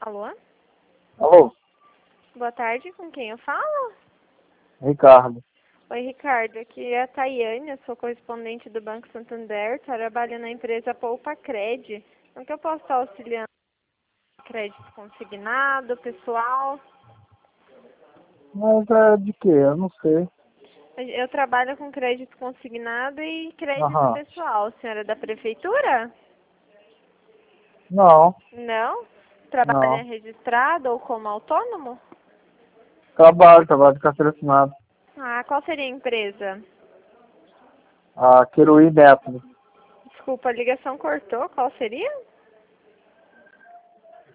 Alô? Alô, Boa tarde, com quem eu falo? Ricardo. Oi, Ricardo, aqui é a Tayane, eu sou correspondente do Banco Santander, trabalho na empresa Poupa Cred. Como que eu posso estar auxiliando? Crédito consignado, pessoal? Mas é de quê? Eu não sei. Eu trabalho com crédito consignado e crédito Aham. pessoal. Senhora é da prefeitura? Não, Não? Trabalha não. registrado ou como autônomo? Trabalho de carteira assinada. Ah, qual seria a empresa? A Queruí Método. Desculpa, a ligação cortou, qual seria?